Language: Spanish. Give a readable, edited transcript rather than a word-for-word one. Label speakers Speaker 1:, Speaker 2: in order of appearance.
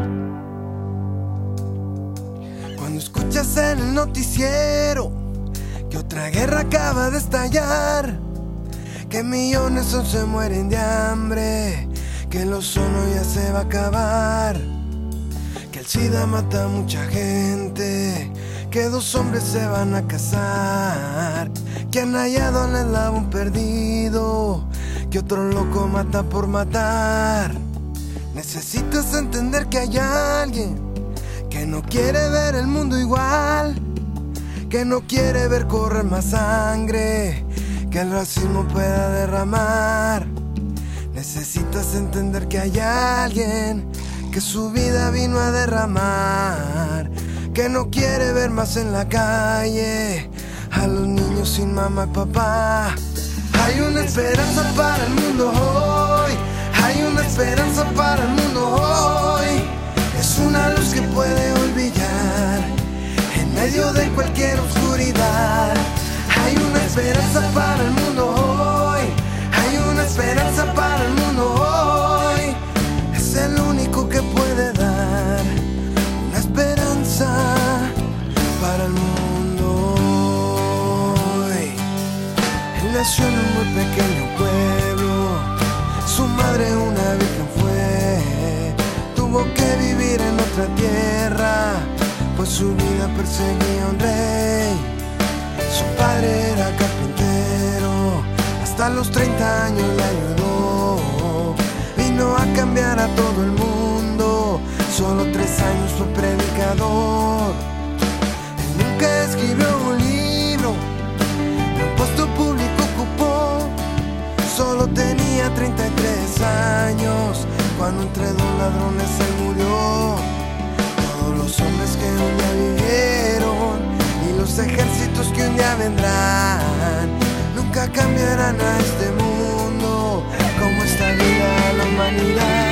Speaker 1: Cuando escuchas en el noticiero que otra guerra acaba de estallar, que millones aún se mueren de hambre, que el ozono ya se va a acabar, que el SIDA mata a mucha gente, que 2 hombres se van a casar, que han hallado al eslabón perdido, que otro loco mata por matar. Necesitas entender que hay alguien que no quiere ver el mundo igual, que no quiere ver correr más sangre, que el racismo pueda derramar. Necesitas entender que hay alguien que su vida vino a derramar, que no quiere ver más en la calle a los niños sin mamá y papá. Hay una esperanza para el mundo hoy, hay una esperanza para el mundo hoy. Es una luz que puede hoy brillar en medio de cualquier oscuridad. Hay una esperanza para el mundo hoy, hay una esperanza para el mundo hoy. Es el único que puede dar una esperanza para el mundo hoy. Él nació en un muy pequeño pueblo, su madre una virgen fue, tuvo que vivir en otra tierra, pues su vida perseguía a un rey. Su padre era carpintero, hasta los 30 años le ayudó, vino a cambiar a todo el mundo, solo 3 años fue predicador. Él nunca escribió un libro, ni un puesto público ocupó, solo tenía 33 años, cuando entre 2 ladrones él murió. Todos los hombres que un día vivieron y los ejércitos que un día vendrán nunca cambiarán a este mundo como esta vida a la humanidad.